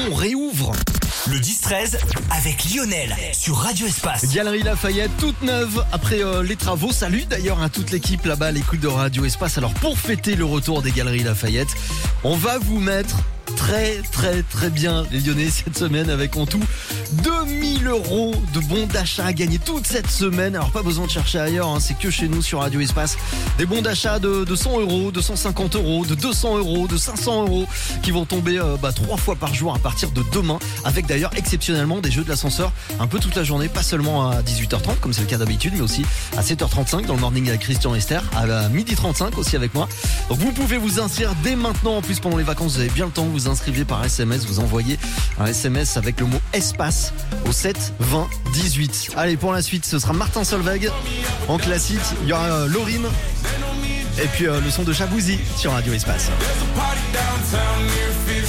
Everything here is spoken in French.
on réouvre. Le 10-13 avec Lionel sur Radio Espace. Galerie Lafayette, toute neuve après les travaux. Salut d'ailleurs à toute l'équipe là-bas à l'écoute de Radio Espace. Alors pour fêter le retour des Galeries Lafayette, on va vous mettre très bien les Lyonnais cette semaine avec en tout 2000 € de bons d'achat à gagner toute cette semaine. Alors pas besoin de chercher ailleurs, hein, c'est que chez nous sur Radio Espace. Des bons d'achat de 100 €, de 150 €, de 200 €, de 500 € qui vont tomber 3 fois par jour à partir de demain, avec d'ailleurs exceptionnellement des jeux de l'ascenseur un peu toute la journée, pas seulement à 18h30 comme c'est le cas d'habitude, mais aussi à 7h35 dans le morning avec Christian Esther, à 12h35 aussi avec moi. Donc vous pouvez vous inscrire dès maintenant, en plus pendant les vacances vous avez bien le temps, vous inscrivez par SMS, vous envoyez un SMS avec le mot espace au 7 20 18. Allez, pour la suite, ce sera Martin Solveig en classique, il y aura Lorim et puis le son de Chabouzi sur Radio Espace.